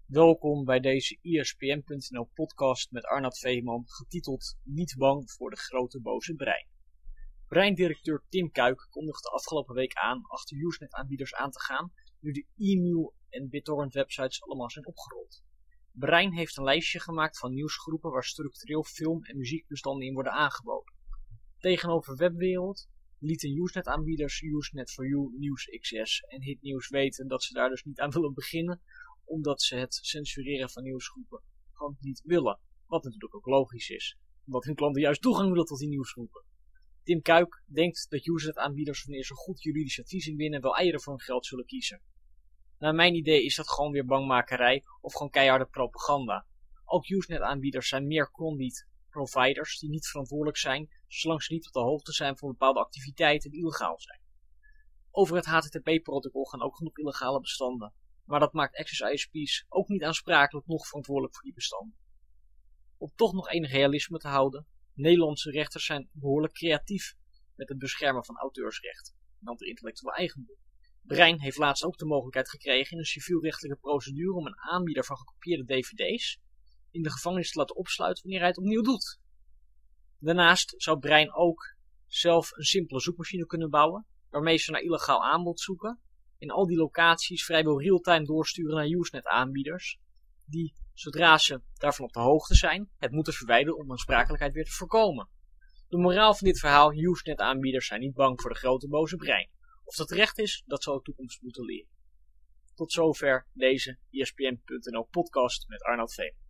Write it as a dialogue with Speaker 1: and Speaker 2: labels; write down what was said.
Speaker 1: Welkom bij deze ESPN.nl podcast met Arnoud Veeman, getiteld Niet bang voor de grote boze brein. Breindirecteur Tim Kuik kondigde afgelopen week aan achter Usenet-aanbieders aan te gaan, nu de e-mail en BitTorrent websites allemaal zijn opgerold. Brein heeft een lijstje gemaakt van nieuwsgroepen waar structureel film- en muziekbestanden in worden aangeboden. Tegenover Webwereld lieten Usenet-aanbieders Usenet4U, NewsXS en HitNews weten dat ze daar dus niet aan willen beginnen, omdat ze het censureren van nieuwsgroepen gewoon niet willen. Wat natuurlijk ook logisch is, omdat hun klanten juist toegang willen tot die nieuwsgroepen. Tim Kuik denkt dat Usenet-aanbieders wanneer ze goed juridisch advies inwinnen wel eieren voor hun geld zullen kiezen. Naar mijn idee is dat gewoon weer bangmakerij of gewoon keiharde propaganda. Ook Usenet-aanbieders zijn meer conduit providers die niet verantwoordelijk zijn, zolang ze niet op de hoogte zijn van bepaalde activiteiten die illegaal zijn. Over het HTTP-protocol gaan ook genoeg illegale bestanden, maar dat maakt Access ISP's ook niet aansprakelijk nog verantwoordelijk voor die bestanden. Om toch nog enig realisme te houden, Nederlandse rechters zijn behoorlijk creatief met het beschermen van auteursrecht en andere intellectuele eigendom. Brein heeft laatst ook de mogelijkheid gekregen in een civielrechtelijke procedure om een aanbieder van gekopieerde dvd's in de gevangenis te laten opsluiten wanneer hij het opnieuw doet. Daarnaast zou Brein ook zelf een simpele zoekmachine kunnen bouwen, waarmee ze naar illegaal aanbod zoeken en al die locaties vrijwel real-time doorsturen naar Usenet-aanbieders, die, zodra ze daarvan op de hoogte zijn, het moeten verwijderen om aansprakelijkheid weer te voorkomen. De moraal van dit verhaal: Usenet-aanbieders zijn niet bang voor de grote boze brein. Of dat terecht is, dat zal de toekomst moeten leren. Tot zover deze ESPN.nl podcast met Arnoud Veeman.